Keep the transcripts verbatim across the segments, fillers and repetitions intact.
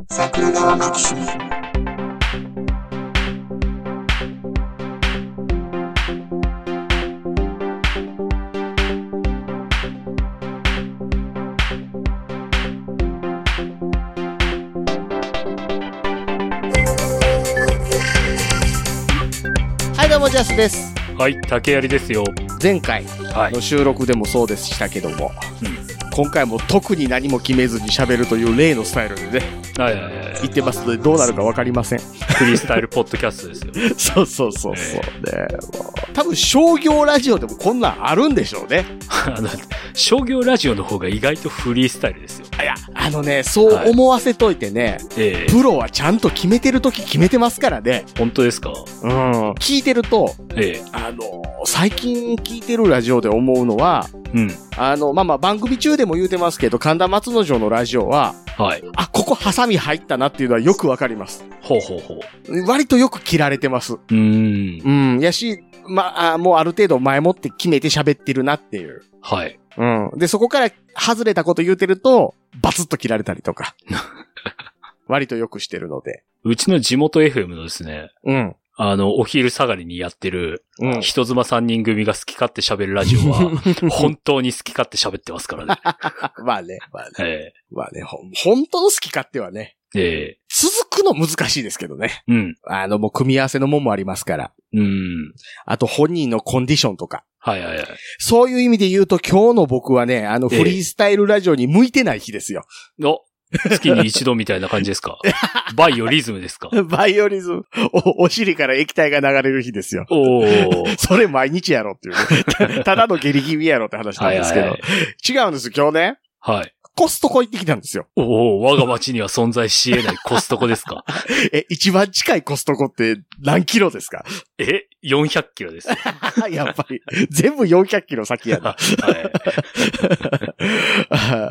桜川マキシム。 はいどうもジャスです。 はい、竹槍ですよ。 前回の収録でもそうでしたけども、はいうん、今回も特に何も決めずに喋るという例のスタイルでね、はいはいはいはい、言ってますのでどうなるか分かりません。 フリースタイルポッドキャストですよ。 そうそうそうそう、えー、ね、もう多分商業ラジオでもこんなんあるんでしょうね。 あの商業ラジオの方が意外とフリースタイルですよ。 いや、あのね、そう思わせといてね、はいえー、プロはちゃんと決めてるとき決めてますからね。 本当ですか？ うん。聞いてると、えー、あの、最近聞いてるラジオで思うのは、うん。あの、まあ、まあ、番組中でも言うてますけど、神田松之丞のラジオは、はい。あ、ここハサミ入ったなっていうのはよくわかります。 ほうほうほう。割とよく切られてます。うーん。うん。やし、まあ、もうある程度前もって決めて喋ってるなっていう。はい。うん。で、そこから外れたこと言うてると、バツッと切られたりとか。割とよくしてるので。 うちの地元 エフエム のですね。うん。あの、お昼下がりにやってる、うん、人妻さんにん組が好き勝手喋るラジオは、本当に好き勝手喋ってますからね。 まあね、まあね。えー、まあね、ほん、本当の好き勝手はね。ええー。続くの難しいですけどね。うん。あの、もう組み合わせのもんもありますから。うん。あと本人のコンディションとか。はいはいはい。そういう意味で言うと今日の僕はね、あの、フリースタイルラジオに向いてない日ですよ。 えー、お月に一度みたいな感じですか？バイオリズムですか？ バイオリズム。お、お尻から液体が流れる日ですよ。おー。それ毎日やろっていうね。ただの下痢気味やろって話なんですけど。はいはいはい、違うんですよ、今日ね。はい。コストコ行ってきたんですよ。 おお、我が町には存在し得ないコストコですか？ え、一番近いコストコって何キロですか？ え、よんひゃくキロです。 やっぱり、全部よんひゃくキロ先やな。はい、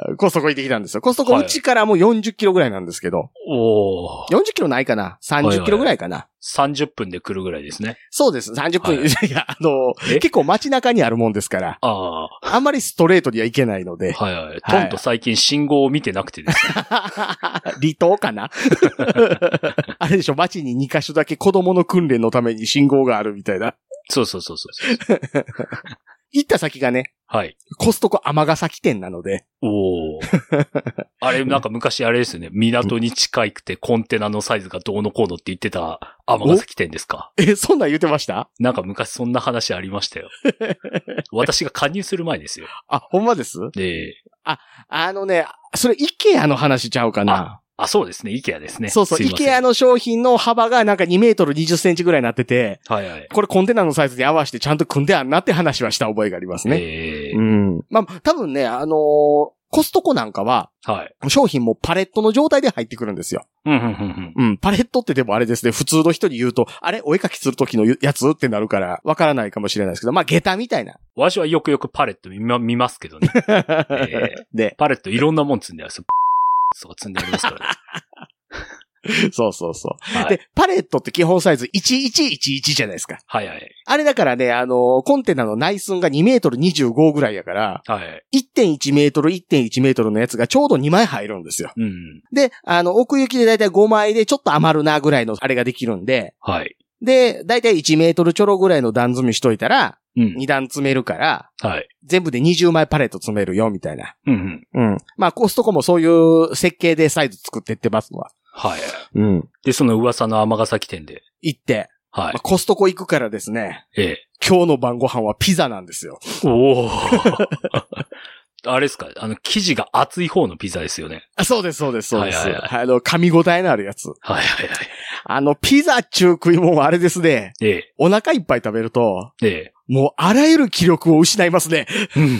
コストコ行ってきたんですよ。コストコうちからもうよんじゅっキロぐらいなんですけど。おー。よんじゅっキロないかな ?さんじゅっキロぐらいかな、はいはい、 さんじゅっぷんで来るぐらいですね。 そうです。さんじゅっぷん。はい、いや、あの、結構街中にあるもんですから。ああ。あんまりストレートには行けないので。 はいはい。トンと最近信号を見てなくてですね。 離島かなあれでしょ、街ににカ所だけ子供の訓練のために信号があるみたいな。 そうそうそうそう。 行った先がね。はい。コストコ尼崎店なので。おー。あれ、なんか昔あれですよね。港に近くてコンテナのサイズがどうのこうのって言ってた尼崎店ですか？ え、そんなん言ってました？ なんか昔そんな話ありましたよ。私が加入する前ですよ。 あ、ほんまです？ええー。あ、あのね、それイケアの話ちゃうかな。 あ、そうですね。イケアですね。 そうそう。イケアの商品の幅がなんかにメートルにじゅっセンチぐらいになってて。はいはい。これコンテナのサイズに合わせてちゃんと組んであんなって話はした覚えがありますね。へー。うん。まあ、多分ね、あのー、コストコなんかは、はい。商品もパレットの状態で入ってくるんですよ。うん、うん、うん。うん。パレットってでもあれですね、普通の人に言うと、あれお絵描きするときのやつってなるから、わからないかもしれないですけど、まあ、下駄みたいな。 私はよくよくパレット見ま、見ますけどね。えー、で、パレットいろんなもん積んであるんですよ。そう積んでありますからね。 そうそうそう、はい。で、パレットって基本サイズいちいちいちいちじゃないですか。はいはい。あれだからね、あの、コンテナの内寸がにメートルにじゅうごぐらいやから、はい。いってんいちメートル、いってんいちメートルのやつがちょうどにまい入るんですよ。うん。で、あの、奥行きでだいたいごまいでちょっと余るなぐらいのあれができるんで、はい。で、だいたいいちメートルちょろぐらいの段積みしといたら、うん、に段詰めるから、はい。全部でにじゅうまいパレット詰めるよ、みたいな。うん、うん。うん。まあ、コストコもそういう設計でサイズ作ってってますわ。 はい。うん。で、その噂の尼崎店で。 行って。はい。まあ、コストコ行くからですね。ええ。今日の晩ご飯はピザなんですよ。おー。 あれですか？あの、生地が厚い方のピザですよね。 あ、そうです、そうです、そうです。はいはいはい、あの、噛み応えのあるやつ。はいはいはい。あの、ピザっちゅう食い物はあれですね。ええ。お腹いっぱい食べると。ええ。もう、あらゆる気力を失いますね。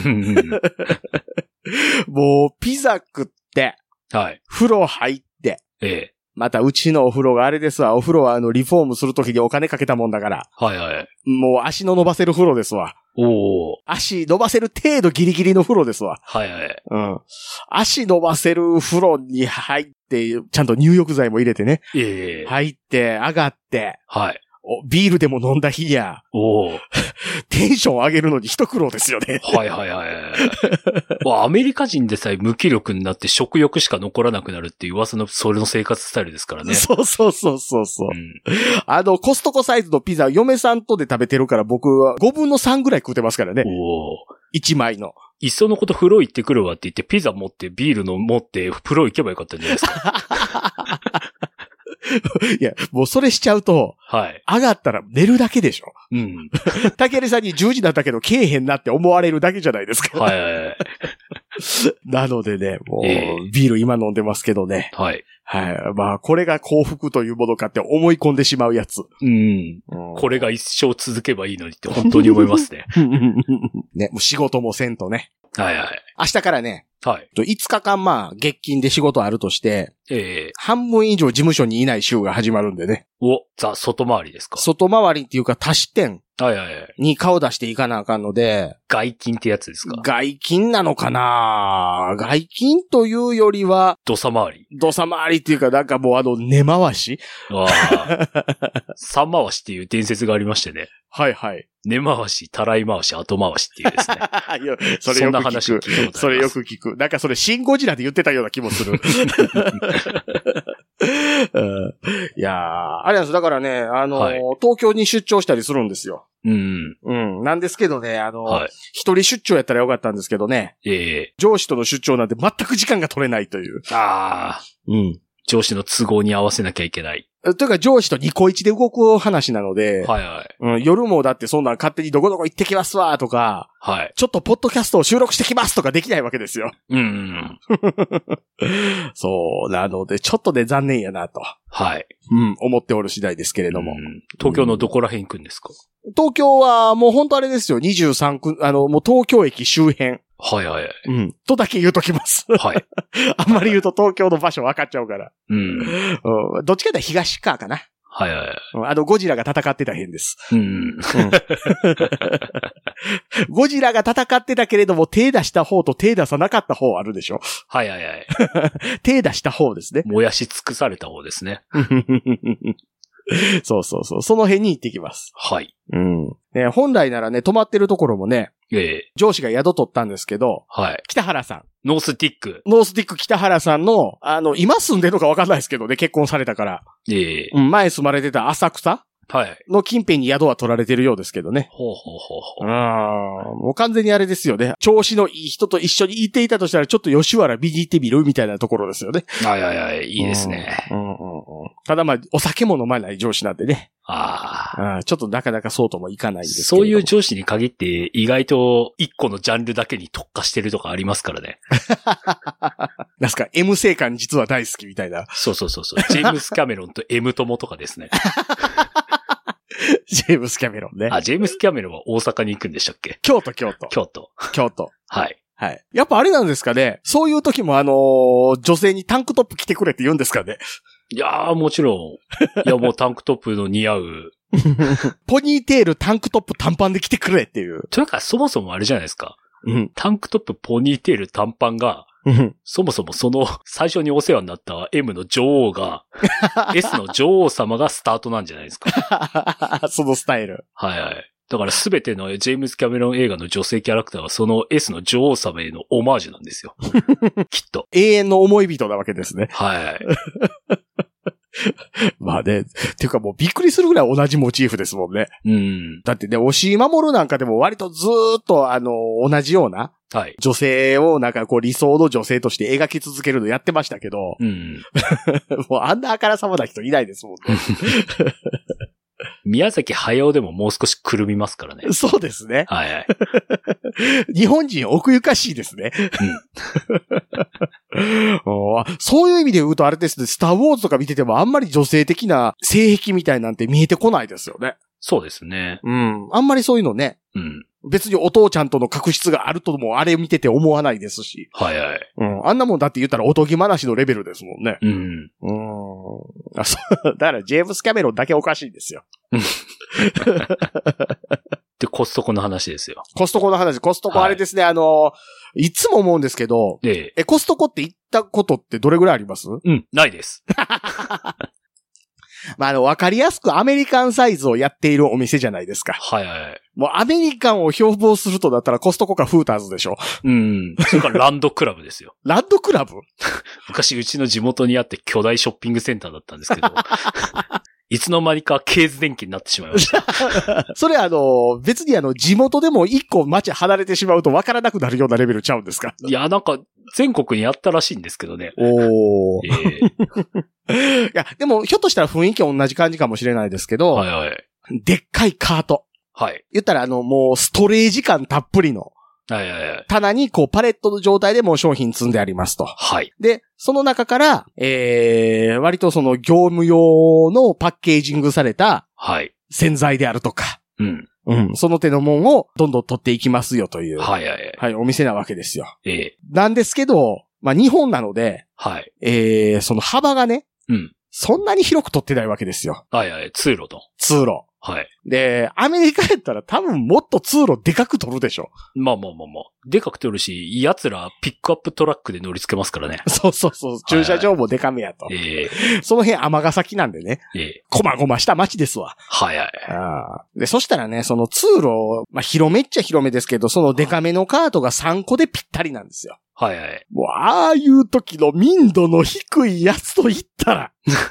もう、ピザ食って。はい。風呂入って。ええ。また、うちのお風呂があれですわ。お風呂はあの、リフォームするときにお金かけたもんだから。はいはい。もう、足の伸ばせる風呂ですわ。おお。足伸ばせる程度ギリギリの風呂ですわ。はいはい。うん。足伸ばせる風呂に入って、ちゃんと入浴剤も入れてね。ええ。入って、上がって。はい。 ビールでも飲んだ日や。おテンション上げるのに一苦労ですよね。 はいはいはい。まあ、アメリカ人でさえ無気力になって食欲しか残らなくなるっていう噂のそれの生活スタイルですからね。 そうそうそうそうそう、うん。あの、コストコサイズのピザ、嫁さんとで食べてるから僕はごぶんのさんぐらい食うてますからね。おいちまいの。 いっそのこと風呂行ってくるわって言ってピザ持ってビールの持って風呂行けばよかったんじゃないですか。 いや、もうそれしちゃうと、はい。上がったら寝るだけでしょ。うん。たけるさんにじゅうじだったけど、けえへんなって思われるだけじゃないですか。はいはいはい。なのでね、もう、えー、ビール今飲んでますけどね。はい。はい。まあ、これが幸福というものかって思い込んでしまうやつ。うん。 うん、これが一生続けばいいのにって本当に思いますね。 ね、もう仕事もせんとね。 はいはい。 明日からね。はい。いつかかんまあ、月金で仕事あるとして、ええー。半分以上事務所にいない週が始まるんでね。 お、ザ、外回りですか？ 外回りっていうか、多支店。 はいはいはい。 に顔出していかなあかんので。 外勤ってやつですか？ 外勤なのかな？外勤というよりは。 土佐回り。 土佐回りっていうか、なんかもうあの、根回し？ああ。三回しっていう伝説がありましてね。 はいはい。 根回し、たらい回し、後回しっていうですね。いや、それよく聞く。そんな話聞いたことあります。 それよく聞く。なんかそれ、シンゴジラで言ってたような気もする。うん、いやー、あれなんです。だからね、あのーはい、東京に出張したりするんですよ。うん。うん。なんですけどね、あのー、はい、一人出張やったらよかったんですけどね。ええー。上司との出張なんて全く時間が取れないという。ああ。うん。 上司の都合に合わせなきゃいけない。 というか上司とニコイチで動く話なので、はいはい。うん、夜もだってそんな勝手にどこどこ行ってきますわとか、はい。ちょっとポッドキャストを収録してきますとかできないわけですよ。うん。そう、なので、ちょっとね、残念やなと。はい。うん、思っておる次第ですけれども。うん、 東京のどこら辺行くんですか？ 東京はもう本当あれですよ、にじゅうさんく、あの、もう東京駅周辺。 はいはいはい。 うん。とだけ言うときます。はい。あんまり言うと東京の場所分かっちゃうから。うん。うん、どっちかというと東側かな。はいはいはい。あの、ゴジラが戦ってた辺です。うん。うん、ゴジラが戦ってたけれども、手出した方と手出さなかった方あるでしょ？ はいはいはい。 手出した方ですね。 燃やし尽くされた方ですね。 そうそうそう。その辺に行ってきます。はい。うん。ね、本来ならね、泊まってるところもね、ええ、上司が宿取ったんですけど、はい。北原さん。 ノースティック。 ノースティック北原さんの、あの、今住んでるのかわかんないですけどね、結婚されたから。ええ。うん、前住まれてた浅草はい。の近辺に宿は取られてるようですけどね。ほうほうほうほう。ああ、もう完全にあれですよね。調子のいい人と一緒にいていたとしたら、ちょっと吉原見に行ってみるみたいなところですよね。 はいはいはい、いいですね。うんうんうん、 ただまあ、お酒も飲まない上司なんでね。ああ。ちょっとなかなかそうともいかないんですけど。 そういう上司に限って、意外と一個のジャンルだけに特化してるとかありますからね。 なんすか、M 生館実は大好きみたいな。 そうそうそうそう。ジェームス・キャメロンと M 友とかですね。 ジェームス・キャメロンね。 あ、ジェームス・キャメロンは大阪に行くんでしたっけ？ 京都、京都。 京都。 京都。 はい。 はい。やっぱあれなんですかね。そういう時もあのー、女性にタンクトップ着てくれって言うんですかね。 いやー、もちろん。いや、もうタンクトップの似合う。 ポニーテール、タンクトップ、短パンで着てくれっていう。 というか、そもそもあれじゃないですか。うん。タンクトップ、ポニーテール、短パンが、うん、そもそもその最初にお世話になった M の女王が、S の女王様がスタートなんじゃないですか。 そのスタイル。 はいはい。だからすべてのジェームス・キャメロン映画の女性キャラクターはその S の女王様へのオマージュなんですよ。きっと。 永遠の思い人なわけですね。 はい。 まあね。っていうかもうびっくりするぐらい同じモチーフですもんね。うん。だってね、押井守なんかでも割とずーっとあの、同じような。はい。女性をなんかこう理想の女性として描き続けるのやってましたけど。うん。もうあんなあからさまな人いないですもんね。 宮崎駿でももう少しくるみますからね。 そうですね。 はいはい。 日本人奥ゆかしいですね。うん、そういう意味で言うとあれですね、スターウォーズとか見ててもあんまり女性的な性癖みたいなんて見えてこないですよね。 そうですね。 うん。あんまりそういうのね。うん。別にお父ちゃんとの確執があるともあれ見てて思わないですし。 はいはい。 うん。あんなもんだって言ったらおとぎ話のレベルですもんね。うん。うん。あ、そう。だからジェームス・キャメロンだけおかしいんですよ。 で、コストコの話ですよ。 コストコの話。コストコあれですね、はい、あの、いつも思うんですけど、ええ、え、コストコって行ったことってどれぐらいあります？ うん、ないです。 まあ、あの、わかりやすくアメリカンサイズをやっているお店じゃないですか。 はいはいはい。 もうアメリカンを標榜するとだったらコストコかフーターズでしょ。 うん。それからランドクラブですよ。 ランドクラブ昔うちの地元にあって巨大ショッピングセンターだったんですけど、いつの間にかケーズ電気になってしまいました。 それあの、別にあの、地元でも一個街離れてしまうと分からなくなるようなレベルちゃうんですか？ いや、なんか、全国にあったらしいんですけどね。 おー。えー、いや、でも、ひょっとしたら雰囲気は同じ感じかもしれないですけど、 はいはい。 でっかいカート。 はい。 言ったらあの、もうストレージ感たっぷりの。 はいはいはい。 棚にこうパレットの状態でもう商品積んでありますと。 はい。 で、その中から、えー、割とその業務用のパッケージングされた、 はい。 洗剤であるとか。 うん。 うん。その手のもんをどんどん取っていきますよという。 はいはいはい。 はい、お店なわけですよ。 ええ。 なんですけど、まあ日本なので、 はい。 えー、その幅がね、 うん。 そんなに広く取ってないわけですよ。 はいはい。通路と。 通路。 はい。 で、アメリカやったら多分もっと通路でかく取るでしょ。 まあまあまあまあ。でかく取るし、奴らピックアップトラックで乗り付けますからね。 そうそうそう。駐車場もでかめやと。 ええー。 その辺尼崎なんでね。 ええー。 こまごました街ですわ。 はいはい。 あで、そしたらね、その通路、まあ広めっちゃ広めですけど、そのでかめのカートがさんこでぴったりなんですよ。 はいはい。 もう、ああいう時の民度の低いやつと言ったら。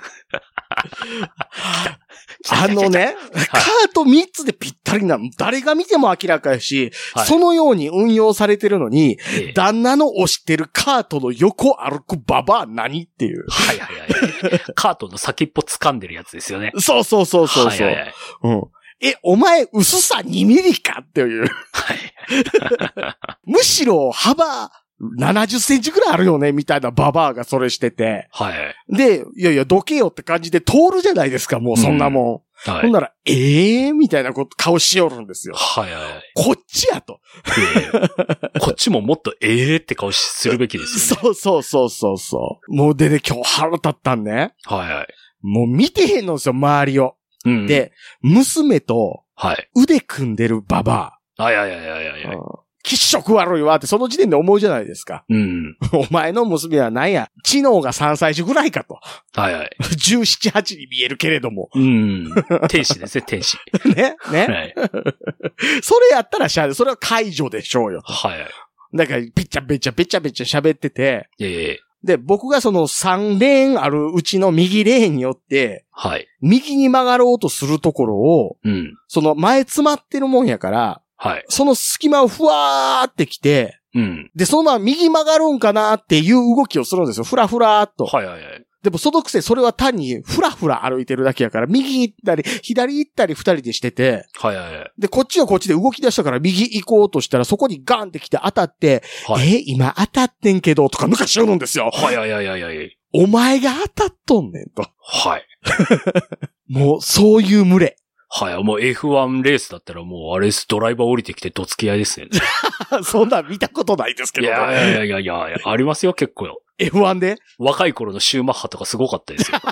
あのね、カートみっつでぴったりなの。誰が見ても明らかやし、はい、そのように運用されてるのに、ええ、旦那の押してるカートの横歩くババア何っていう。 はいはいはい。カートの先っぽ掴んでるやつですよね。 そうそうそうそうそう、はいはいはい。うん。え、お前薄さにミリかっていう。はい。むしろ幅、ななじゅっセンチくらいあるよねみたいなババアがそれしてて。 はい。 で、いやいや、どけよって感じで通るじゃないですか、もうそんなもん。うん、はい。ほんなら、ええー、みたいなこと顔しよるんですよ。 はいはい。 こっちやと。 えー、こっちももっとええーって顔するべきですよね。 そうそうそうそうそう。もうでね、今日腹立ったんね。 はいはい。 もう見てへんのですよ、周りを。 うん。 で、娘と、 はい。 腕組んでるババア。はいはいはいはいはい。うん、 気色悪いわってその時点で思うじゃないですか。 うん。 お前の娘は何や、知能がさんさい児ぐらいかと。 はいはい。 じゅうなな、はちに見えるけれども。 うん。天使ですね、天使。 ねね、はい。それやったらしゃあ、それは解除でしょうよ。 はいはい。 だから、ぺちゃぺちゃぺちゃぺちゃ喋ってて。 ええ。 で、僕がそのさんレーンあるうちの右レーンによって、 はい。 右に曲がろうとするところを、 うん。 その前詰まってるもんやから、 はい。 その隙間をふわーってきて、 うん。 で、そのまま右曲がるんかなっていう動きをするんですよ。ふらふらーっと。 はいはいはい。 でもそのくせそれは単にふらふら歩いてるだけやから、右行ったり、左行ったり二人でしてて、 はいはいはい。 で、こっちはこっちで動き出したから右行こうとしたらそこにガンって来て当たって、はい、えー、今当たってんけど、とか抜かしよるんですよ。 はいはいはいはいはい。 お前が当たっとんねんと。 はい。 もう、そういう群れ。 はい。もう エフワン レースだったらもうあれです。ドライバー降りてきてどつき合いですね。 そんなん見たことないですけどね。 いやいやいやいやいや、ありますよ結構よ。 エフワン で若い頃のシューマッハとかすごかったですよ。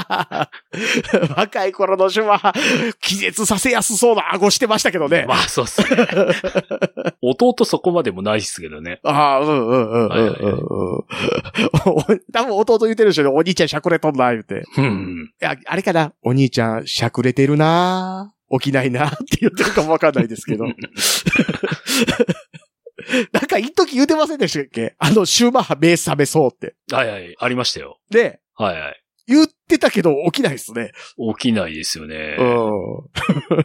若い頃のシューマッハ、気絶させやすそうな顎してましたけどね。 まあそうっすね。弟そこまでもないっすけどね。 ああ、うんうんうんうんうん。多分弟言ってるでしょね。お兄ちゃんしゃくれとんな、言うて。 うん。 いや、あれかな。お兄ちゃんしゃくれてるな。起きないなって言ってるかもわかんないですけど。なんか一時言うてませんでしたっけ？あの、シューマッハ目覚めそうって。 はいはい、ありましたよ。 で、 はいはい。 言ってたけど起きないですね。 起きないですよね。 うん。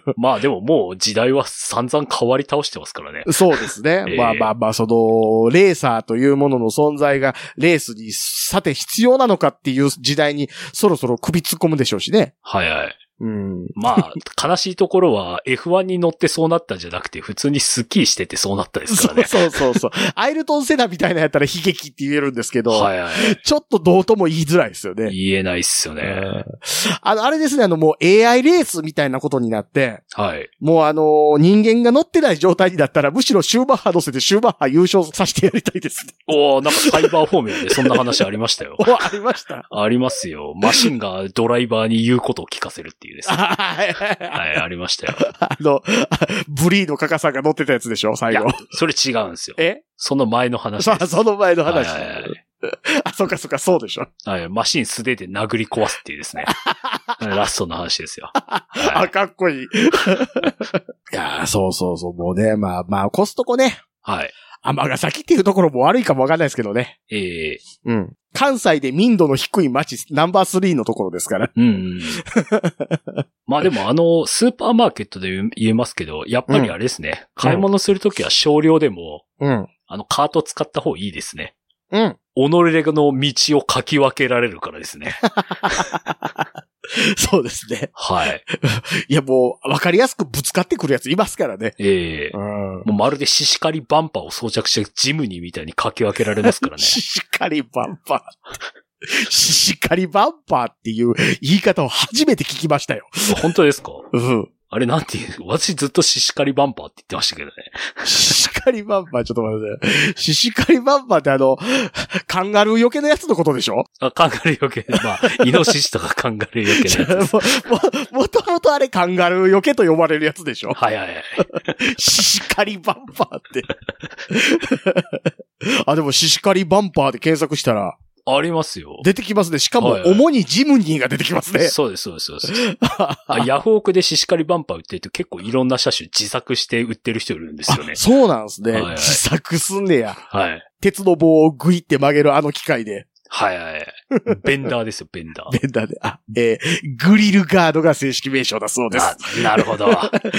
まあでももう時代は散々変わり倒してますからね。 そうですね。えー、まあまあまあ、その、レーサーというものの存在がレースにさて必要なのかっていう時代にそろそろ首突っ込むでしょうしね。 はいはい。 うん、 まあ、悲しいところは エフワン に乗ってそうなったんじゃなくて、普通にスキーしててそうなったですからね。 そうそうそうそう。アイルトン・セナみたいなやったら悲劇って言えるんですけど、 はいはい、 ちょっとどうとも言いづらいですよね。 言えないっすよね。 あの、あれですね、あの、もう エーアイ レースみたいなことになって、 はい。 もうあの、人間が乗ってない状態になったら、むしろシューマッハ乗せてシューマッハ優勝させてやりたいですね。 おー、なんかサイバーフォーミュラでそんな話ありましたよ。 お、ありました。 ありますよ。マシンがドライバーに言うことを聞かせるっていうですね。はい、ありましたよ。 あの、ブリーのカカさんが乗ってたやつでしょ、最後。 いや、それ違うんですよ。 え？ その前の話です。 その前の話。 はいはいはい、 あ、そっかそっか、そうでしょ。 はい。マシン素手で殴り壊すっていうですね。ラストの話ですよ。はい、 あ、かっこいい。いやー、そうそうそう、もうね、まあまあ、コストコね。 はい。 尼崎っていうところも悪いかもわかんないですけどね。 ええー。うん。関西で民度の低い街、ナンバースリーのところですから。 うん、うん。まあでもあの、スーパーマーケットで言えますけど、やっぱりあれですね。うん、買い物するときは少量でも、うん。あの、カート使った方がいいですね。 うん。 己の道をかき分けられるからですね。 そうですね。 はい。 いやもう、わかりやすくぶつかってくるやついますからね。 ええー。うん。もうまるでシシカリバンパーを装着してジムニーみたいにかき分けられますからね。 シシカリバンパー。シシカリバンパーっていう言い方を初めて聞きましたよ。 本当ですか？ うん。 あれなんていう、私ずっとシシカリバンパーって言ってましたけどね。 シシカリバンパー、ちょっと待って。シシカリバンパーってあの、カンガルーよけのやつのことでしょ？ あ、カンガルーよけ。まあ、イノシシとかカンガルーよけのやつも。 も、もともとあれカンガルーよけと呼ばれるやつでしょ？ はいはいはい。 シシカリバンパーって。あ、でもシシカリバンパーで検索したら、 ありますよ。 出てきますね。しかも、主にジムニーが出てきますね。はいはい、 そうです、そうです、そうです。ヤフオクでシシカリバンパー売ってると結構いろんな車種自作して売ってる人いるんですよね。 そうなんですね、 はいはい。 自作すんねや。 はい。 鉄の棒をグイって曲げるあの機械で。 はいはい。ベンダーですよ、ベンダー。 ベンダーで。あ、えー、グリルガードが正式名称だそうです。 な、なるほど。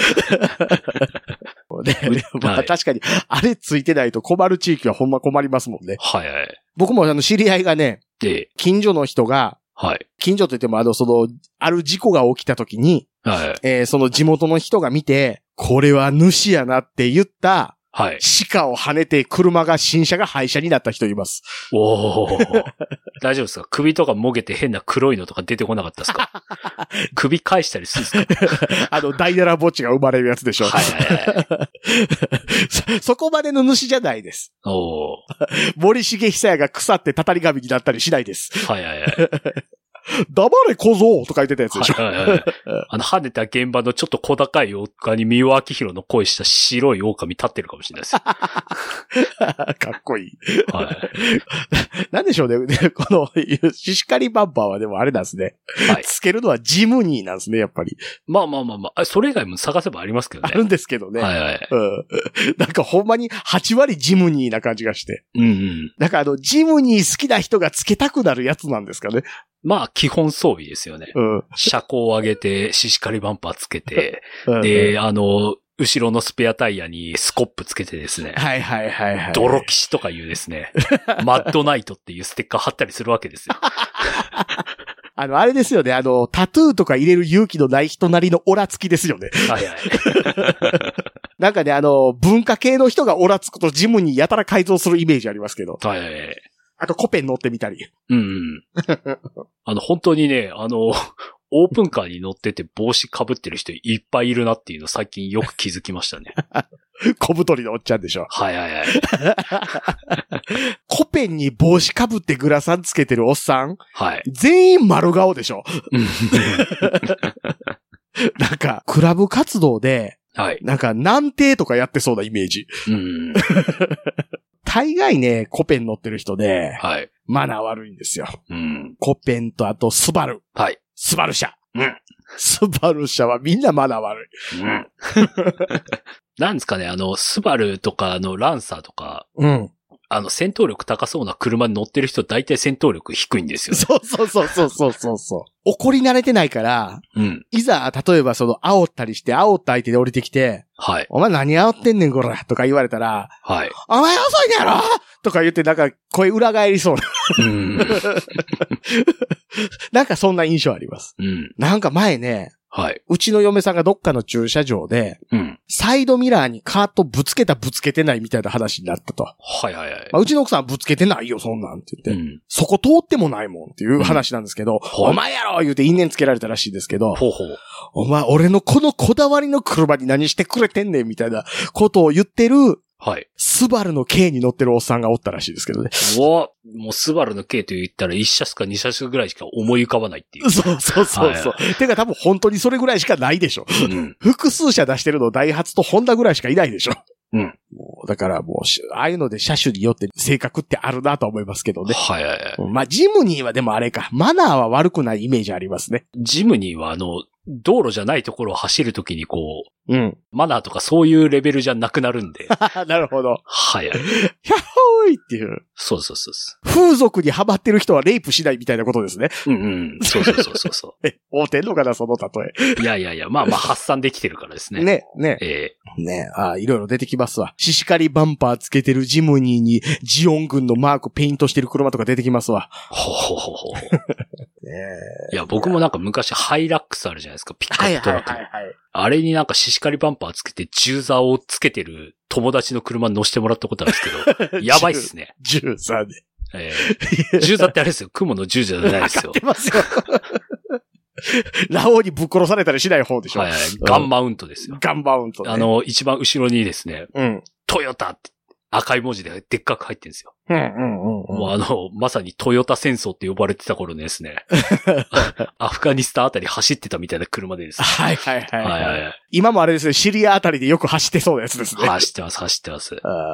ね、まあ確かに、あれついてないと困る地域はほんま困りますもんね。 はいはい。 僕もあの知り合いがね、 で、 近所の人が、 はい。 近所といってもあの、その、ある事故が起きた時に、 はい。 えー、その地元の人が見て、これは主やなって言った、 はい。 鹿を跳ねて車が、新車が廃車になった人います。 おー。大丈夫ですか？首とかもげて変な黒いのとか出てこなかったですか？首返したりするんですか？ あの、ダイナラボッチが生まれるやつでしょ。 はいはいはい。 そ、そこまでの主じゃないです。 おー。 森重久也が腐ってたたり神になったりしないです。 はいはいはい。 黙れ小僧とか言ってたやつでしょ。 はいはいはい。あの、跳ねた現場のちょっと小高い丘に三輪明宏の声した白い狼立ってるかもしれないですよ。 かっこいい。 はい。 なんでしょうね。この、シシカリバンパーはでもあれなんですね。はい。つけるのはジムニーなんですね、やっぱり。 まあまあまあまあ。それ以外も探せばありますけどね。 あるんですけどね。 はいはい。 うん。なんかほんまにはち割ジムニーな感じがして。 うんうん。 なんかあの、ジムニー好きな人がつけたくなるやつなんですかね。 まあ、基本装備ですよね。 うん。 車高を上げて、シシカリバンパーつけて、うん、で、あの、後ろのスペアタイヤにスコップつけてですね。 はいはいはいはい。 泥騎士とかいうですね。マッドナイトっていうステッカー貼ったりするわけですよ。 あの、あれですよね。あの、タトゥーとか入れる勇気のない人なりのオラつきですよね。 はいはい。 なんかね、あの、文化系の人がオラつくとジムにやたら改造するイメージありますけど。 はいはい。 あとコペン乗ってみたり。 うんうん。あの、本当にね、あの、オープンカーに乗ってて帽子被ってる人いっぱいいるなっていうの最近よく気づきましたね。 小太りのおっちゃんでしょ。 はいはいはい。 コペンに帽子被ってグラサンつけてるおっさん。 はい。 全員丸顔でしょ。なんか、クラブ活動で、 はい。 なんか、軟艇とかやってそうなイメージ。 うん。 大概ね、コペン乗ってる人で、 はい。 マナー悪いんですよ。 うん。 コペンとあとスバル。 はい。 スバル車。 うん。 スバル車はみんなマナー悪い。 うん。なんですかね、あの、スバルとか、あの、ランサーとか。 うん。 あの、戦闘力高そうな車に乗ってる人、大体戦闘力低いんですよ、ね。 そうそうそうそうそうそうそう。怒り慣れてないから、 うん。 いざ、例えばその、煽ったりして、煽った相手で降りてきて、 はい。 お前何煽ってんねん、こら、とか言われたら、 はい。 お前遅いんやろとか言って、なんか、声裏返りそうな。 うん。 なんかそんな印象あります。 うん。 なんか前ね、 はい。 うちの嫁さんがどっかの駐車場で、 うん。 サイドミラーにカートぶつけたぶつけてないみたいな話になったと。 はいはいはい。 まあ、うちの奥さんぶつけてないよ、そんなんって言って。うん、そこ通ってもないもんっていう話なんですけど、うん、お前やろ言うて因縁つけられたらしいですけど、 ほうほう。 お前、俺のこのこだわりの車に何してくれてんねんみたいなことを言ってる、 はい。 スバルの K に乗ってるおっさんがおったらしいですけどね。 うわ、もうスバルの K と言ったらいっ車種かに車種ぐらいしか思い浮かばないっていう。 そうそうそうそう。はいはい、てか多分本当にそれぐらいしかないでしょ。うん、複数車出してるのダイハツとホンダぐらいしかいないでしょ。 うん。 もうだからもう、ああいうので車種によって性格ってあるなと思いますけどね。 はいはいはい。 まあ、ジムニーはでもあれか、マナーは悪くないイメージありますね。 ジムニーはあの、道路じゃないところを走るときにこう、うん。 マナーとかそういうレベルじゃなくなるんで。 なるほど。 はいはい。 ひゃっほーいっていう。 そうそうそうそう。 風俗にハマってる人はレイプしないみたいなことですね。 うんうん。そうそうそうそうそう。 え、合うてんのかな、その例え。いやいやいや、まあまあ発散できてるからですね。 ね、ね。 ええー、ねああ、いろいろ出てきますわ。シシカリバンパーつけてるジムニーにジオン軍のマークペイントしてる車とか出てきますわ。 ほほほほ。 ねいや、僕もなんか昔ハイラックスあるじゃないですか、ピックアップトラック。はいはいはいはい。あれになんかシシカリバンパーつけて銃座をつけてる友達の車に乗せてもらったことあるんですけど、やばいっすね。 銃座で。 えー、銃座ってあれですよ。雲の銃じゃないですよ。 わかってますよ。ラオウにぶっ殺されたりしない方でしょ。 はいはい。ガンマウントですよ。 ガンマウント、ね。 あの、一番後ろにですね、 うん。 トヨタって赤い文字ででっかく入ってるんですよ。 うんうんうん、うん。 もうあの、まさにトヨタ戦争って呼ばれてた頃のですね。アフガニスタンあたり走ってたみたで車でですね。 はいはいはい。 はいはいはい。 今もあれですね、シリアあたりでよく走ってそうなやつですね。 走ってます、走ってます。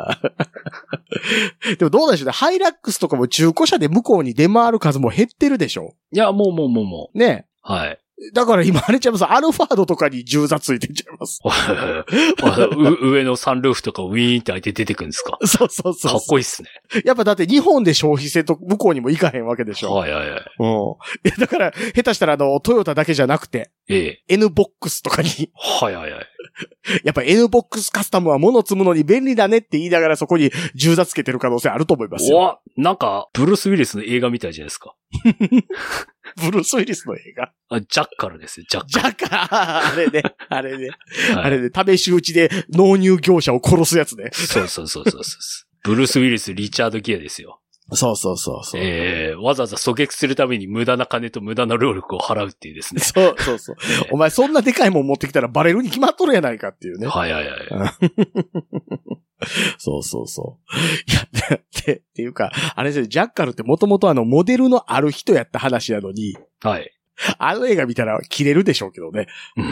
でもどうでしょうね。ハイラックスとかも中古車で向こうに出回る数も減ってるでしょ。 いや、もうもうもうもう。ね。 はい。 だから今あれちゃいます。アルファードとかに銃座ついてんちゃいます。 上のサンルーフとかウィーンって開いて出てくるんですか？ そうそうそう。 かっこいいっすね。 やっぱだって日本で消費せと向こうにも行かへんわけでしょ。 はいはいはい。 うん。だから下手したらあのトヨタだけじゃなくて、 ええ。 N ボックスとかに。 はいはいはい。 やっぱ N ボックスカスタムは物積むのに便利だねって言いながらそこに銃座つけてる可能性あると思いますよ。 わ、なんかブルース・ウィリスの映画みたいじゃないですか。 ブルース・ウィリスの映画あ、ジャッカルですよ、ジャッカル。ジャッカルあれね、あれね。はい、あれね、試し撃ちで納入業者を殺すやつね。 そうそうそうそうそう。ブルース・ウィリス、リチャード・ギアですよ。 そうそうそうそう。 ええー、わざわざ狙撃するために無駄な金と無駄な労力を払うっていうですね。 そうそうそう。えー、お前そんなでかいもん持ってきたらバレるに決まっとるやないかっていうね。 はいはいはい。 そうそうそう。いや、で、っていうか、あれですよ、ジャッカルってもともとあの、モデルのある人やった話なのに、 はい。 あの映画見たら切れるでしょうけどね。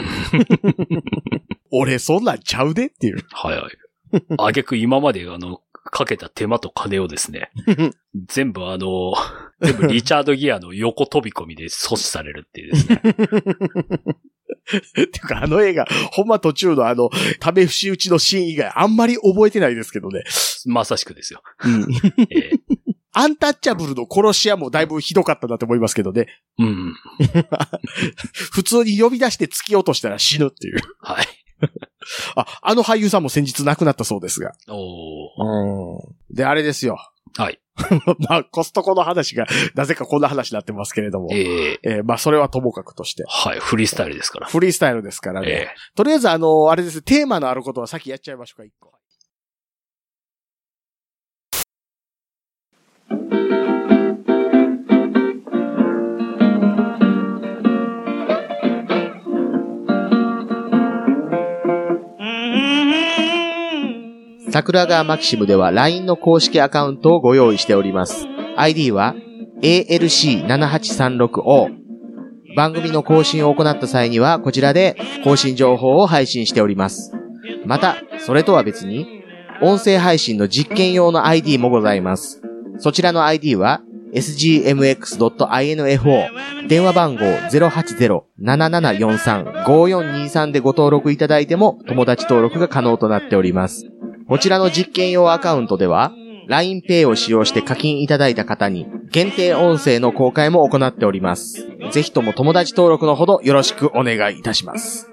俺そんなんちゃうでっていう。 はいはい。あげく今まであの、かけた手間と金をですね、全部あの、全部リチャードギアの横飛び込みで阻止されるっていうですね。 っていうかあの映画、ほんま途中のあの、試し撃ちのシーン以外あんまり覚えてないですけどね。 まさしくですよ。 うんえー、アンタッチャブルの殺し屋もだいぶひどかったなと思いますけどね。 うん。 普通に呼び出して突き落としたら死ぬっていう。 はい。 あ、あの俳優さんも先日亡くなったそうですが。 おー。で、あれですよ。 はい。 まあ、コストコの話が、なぜかこんな話になってますけれども。 えー、 えー、まあ、それはともかくとして。 はい、フリースタイルですから。 フリースタイルですからね。 えー、とりあえず、あの、あれです、テーマのあることは先やっちゃいましょうか、一個。桜川マキシムでは ライン の公式アカウントをご用意しております。アイディー は エーエルシーななはちさんろくオー。番組の更新を行った際にはこちらで更新情報を配信しております。また、それとは別に、音声配信の実験用の アイディー もございます。そちらの アイディー は エスジーエムエックスドットインフォ、電話番号 ゼロはちゼロ ななななよんさん ごよんにさんでご登録いただいても友達登録が可能となっております。こちらの実験用アカウントでは ラインペイ を使用して課金いただいた方に限定音声の公開も行っております。ぜひとも友達登録のほどよろしくお願いいたします。